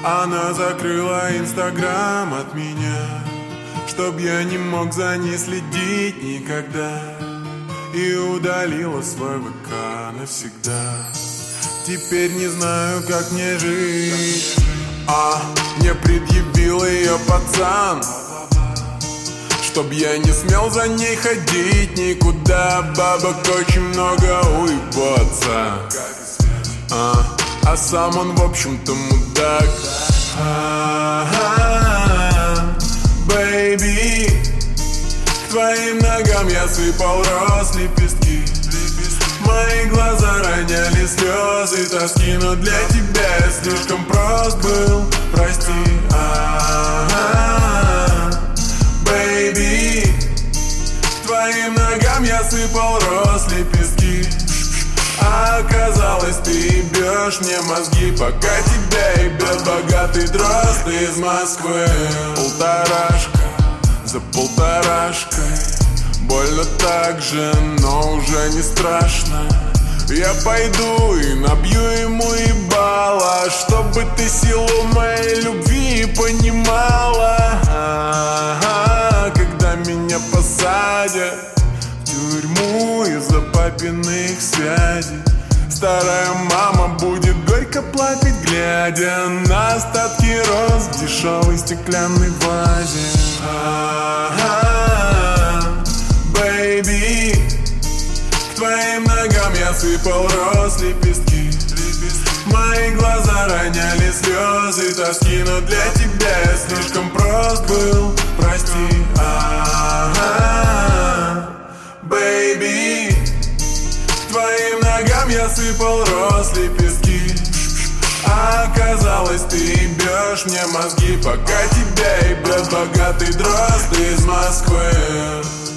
Она закрыла Инстаграм от меня, чтоб я не мог за ней следить никогда, и удалила свой ВК навсегда. Теперь не знаю, как мне жить. Мне предъявил ее пацан, чтоб я не смел за ней ходить никуда. Бабок очень много, уебаться. А сам он, в общем-то, мудак. Бэйби, к твоим ногам я сыпал роз лепестки. Мои глаза роняли слезы тоски, но для тебя я слишком прост был, прости. Бэйби, к твоим ногам я сыпал роз лепестки. А оказалось, ты ебешь мне мозги, пока тебя ебет богатый дрозд из Москвы. Полторашка за полторашкой, больно так же, но уже не страшно. Я пойду и набью ему ебало, чтобы ты силу моей любви понимала. Когда меня посадят в тюрьму из-за папиных связей, старая мама будет горько плакать, глядя на остатки роз в дешевой стеклянной вазе. Бэйби, к твоим ногам я сыпал роз лепестки. Мои глаза роняли слезы тоски, но для тебя я слишком прост был, прости. Бэйби, к твоим ногам я сыпал роз лепестки. А оказалось, ты ебешь мне мозги, пока тебя ебет богатый дрозд из Москвы.